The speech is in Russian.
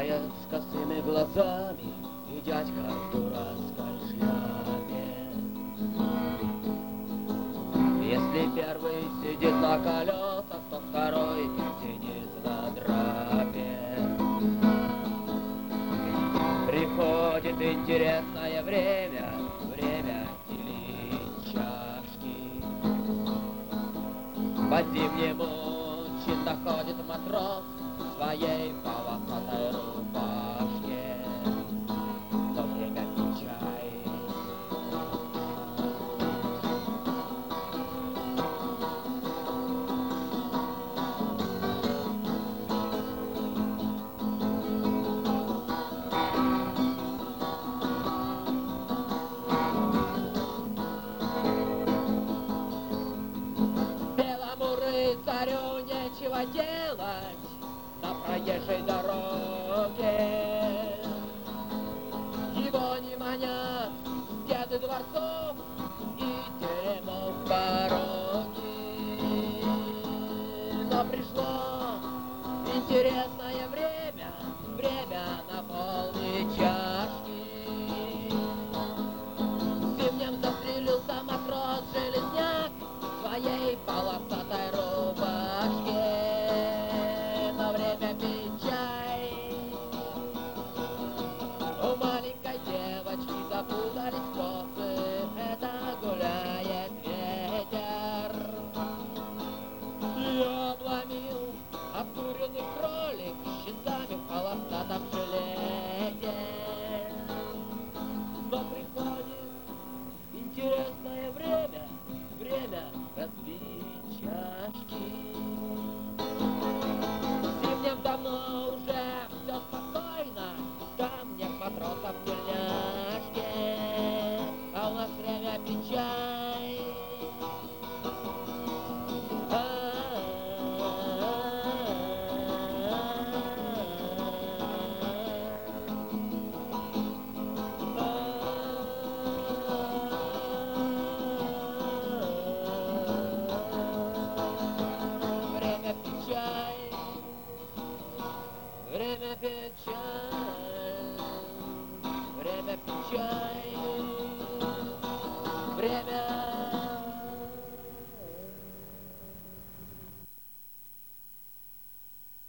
Молодая с косыми глазами и дядька в дурацкой шляпе. Если первый сидит на колесах, то второй сидит на драпе. Приходит интересное время, время делить чашки. По зимнему чинно ходит матрос в своей полосатой рубашке. В то время пить чай. Белому рыцарю нечего делать на проезжей дороге. Его не манят стены дворцов и теремов пороги. Но пришло интересное время, время наполнить чашки. Зимнем застрелился матрос-железняк в своей полосатой рубашке. Но время пить чай. У маленькой девочки запутались косы, это гуляет ветер. Я обломил обкуренный кролик щитами в полосатом жилете. Но приходит интересное время, время разбить чашки. Зимнем давно уже все спокойно, там нет матросов в тельняшке, а у нас время пить чай. Время пить чай, время пить чай, время пить чай.